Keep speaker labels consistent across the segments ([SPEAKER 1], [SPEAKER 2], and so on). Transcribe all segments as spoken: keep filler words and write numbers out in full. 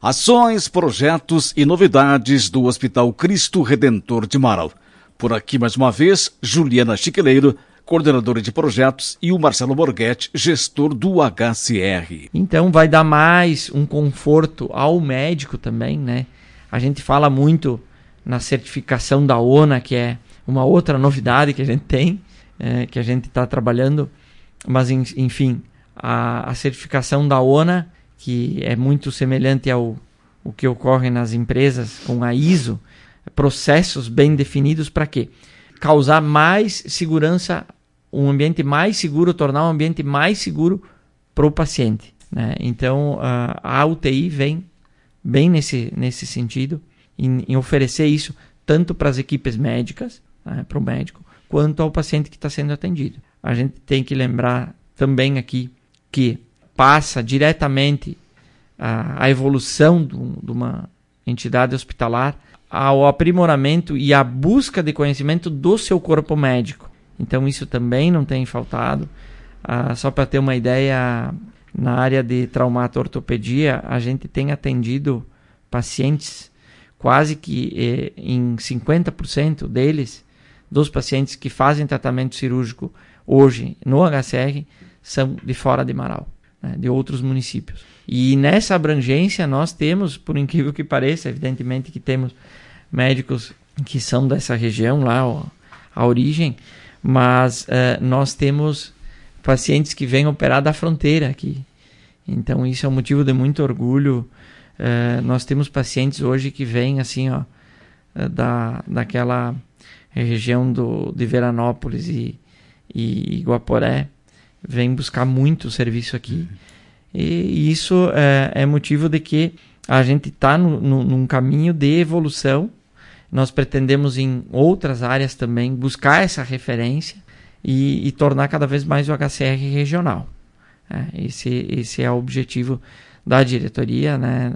[SPEAKER 1] Ações, projetos e novidades do Hospital Cristo Redentor de Marau. Por aqui, mais uma vez, Juliana Chiqueleiro, coordenadora de projetos, e o Marcelo Borghetti, gestor do H C R.
[SPEAKER 2] Então vai dar mais um conforto ao médico também, né? A gente fala muito na certificação da O N A, que é uma outra novidade que a gente tem, é, que a gente está trabalhando, mas enfim, a, a certificação da O N A, que é muito semelhante ao o que ocorre nas empresas com a I S O, processos bem definidos para quê? Causar mais segurança, um ambiente mais seguro, tornar um ambiente mais seguro para o paciente, né? Então a, a U T I vem bem nesse, nesse sentido, em, em oferecer isso tanto para as equipes médicas, né, para o médico, quanto ao paciente que está sendo atendido. A gente tem que lembrar também aqui que passa diretamente a, a evolução do, de uma entidade hospitalar ao aprimoramento e à busca de conhecimento do seu corpo médico. Então isso também não tem faltado. Ah, só para ter uma ideia, na área de traumato-ortopedia, a gente tem atendido pacientes, quase que eh, em cinquenta por cento deles, dos pacientes que fazem tratamento cirúrgico hoje no H C R, são de fora de Marau, né, de outros municípios. E nessa abrangência nós temos, por incrível que pareça, evidentemente que temos médicos que são dessa região lá, ó, a origem, mas uh, nós temos pacientes que vêm operar da fronteira aqui. Então isso é um motivo de muito orgulho. Uh, nós temos pacientes hoje que vêm assim, ó, da, daquela região do, de Veranópolis e, e Guaporé, vêm buscar muito serviço aqui. E isso é, é motivo de que a gente está no, no, num caminho de evolução. Nós pretendemos em outras áreas também buscar essa referência e, e tornar cada vez mais o H C R regional. É, esse, esse é o objetivo da diretoria, né,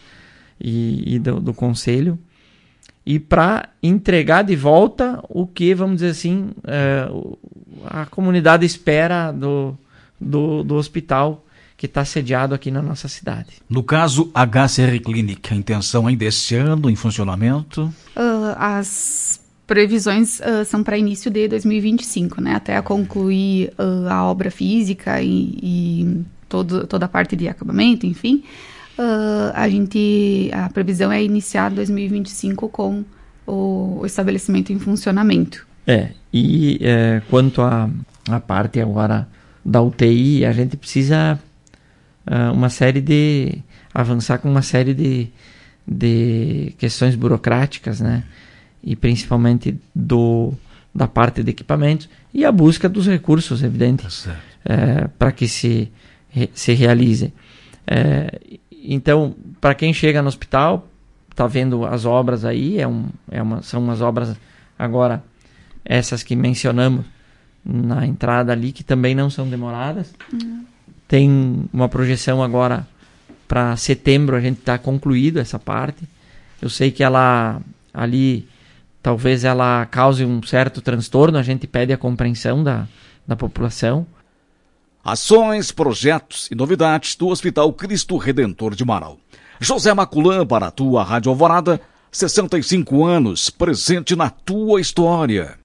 [SPEAKER 2] e, e do, do conselho. E para entregar de volta o que, vamos dizer assim, é, a comunidade espera do, do, do hospital que está sediado aqui na nossa cidade.
[SPEAKER 1] No caso, H C R Clinic, a intenção ainda este ano em funcionamento?
[SPEAKER 3] Uh, as previsões uh, são para início de dois mil e vinte e cinco, né? Até concluir uh, a obra física e, e todo, toda a parte de acabamento, enfim. Uh, a, gente, a previsão é iniciar dois mil e vinte e cinco com o, o estabelecimento em funcionamento.
[SPEAKER 2] É, e é, quanto à a, a parte agora da U T I, a gente precisa uh, uma série de avançar com uma série de, de questões burocráticas, né? E principalmente do, da parte de equipamentos e a busca dos recursos, evidente, é, para que se, se realize. É, então, para quem chega no hospital, está vendo as obras aí, é um, é uma, são umas obras agora, essas que mencionamos na entrada ali, que também não são demoradas. Uhum. Tem uma projeção agora para setembro, a gente está concluído essa parte. Eu sei que ela ali, talvez ela cause um certo transtorno, a gente pede a compreensão da, da população.
[SPEAKER 1] Ações, projetos e novidades do Hospital Cristo Redentor de Marau. José Maculã para a tua Rádio Alvorada, sessenta e cinco anos, presente na tua história.